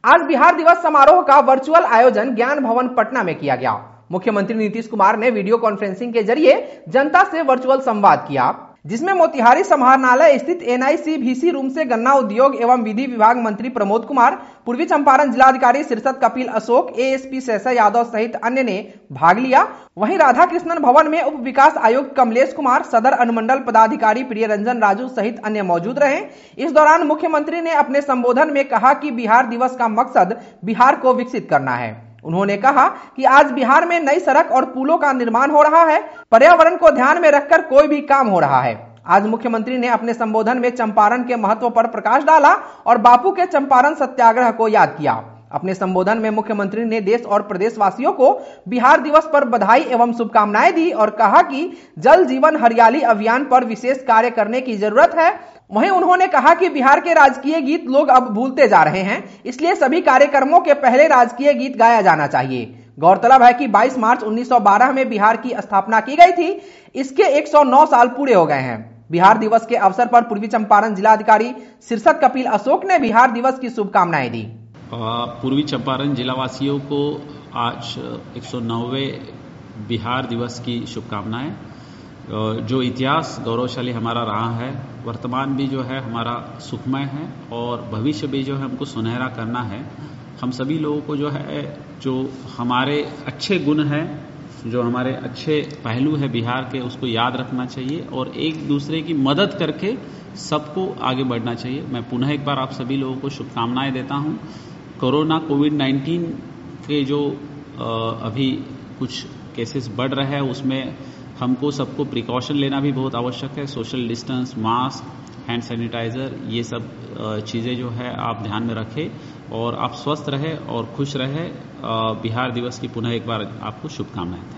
आज बिहार दिवस समारोह का वर्चुअल आयोजन ज्ञान भवन पटना में किया गया। मुख्यमंत्री नीतीश कुमार ने वीडियो कॉन्फ्रेंसिंग के जरिए जनता से वर्चुअल संवाद किया, जिसमें मोतिहारी समाहरणालय स्थित NICVC रूम से गन्ना उद्योग एवं विधि विभाग मंत्री प्रमोद कुमार, पूर्वी चंपारण जिलाधिकारी शीर्षत कपिल अशोक, ASP शेषा यादव सहित अन्य ने भाग लिया। वहीं राधा कृष्णन भवन में उप विकास आयुक्त कमलेश कुमार, सदर अनुमंडल पदाधिकारी प्रिय रंजन राजू सहित अन्य मौजूद रहे। इस दौरान मुख्यमंत्री ने अपने संबोधन में कहा कि बिहार दिवस का मकसद बिहार को विकसित करना है। उन्होंने कहा कि आज बिहार में नई सड़क और पुलों का निर्माण हो रहा है, पर्यावरण को ध्यान में रखकर कोई भी काम हो रहा है। आज मुख्यमंत्री ने अपने संबोधन में चंपारण के महत्व पर प्रकाश डाला और बापू के चंपारण सत्याग्रह को याद किया। अपने संबोधन में मुख्यमंत्री ने देश और प्रदेशवासियों को बिहार दिवस पर बधाई एवं शुभकामनाएं दी और कहा कि जल जीवन हरियाली अभियान पर विशेष कार्य करने की जरूरत है। वहीं उन्होंने कहा कि बिहार के राजकीय गीत लोग अब भूलते जा रहे हैं, इसलिए सभी कार्यक्रमों के पहले राजकीय गीत गाया जाना चाहिए। गौरतलब है कि 22 मार्च 1912 में बिहार की स्थापना की गई थी। इसके 109 साल पूरे हो गए हैं। बिहार दिवस के अवसर पर पूर्वी चंपारण जिलाधिकारी शीर्षत कपिल अशोक ने बिहार दिवस की शुभकामनाएं दी। पूर्वी चंपारण जिलावासियों को आज 109वें बिहार दिवस की शुभकामनाएं। जो इतिहास गौरवशाली हमारा रहा है, वर्तमान भी जो है हमारा सुखमय है और भविष्य भी जो है हमको सुनहरा करना है। हम सभी लोगों को जो है, जो हमारे अच्छे गुण हैं, जो हमारे अच्छे पहलू है बिहार के, उसको याद रखना चाहिए और एक दूसरे की मदद करके सबको आगे बढ़ना चाहिए। मैं पुनः एक बार आप सभी लोगों को शुभकामनाएं देता हूं। कोविड-19 के जो अभी कुछ केसेस बढ़ रहे हैं, उसमें हमको सबको प्रिकॉशन लेना भी बहुत आवश्यक है। Social distance, mask, hand sanitiser, ये सब चीज़ें जो है आप ध्यान में रखें और आप स्वस्थ रहें और खुश रहें। बिहार दिवस की पुनः एक बार आपको शुभकामनाएं।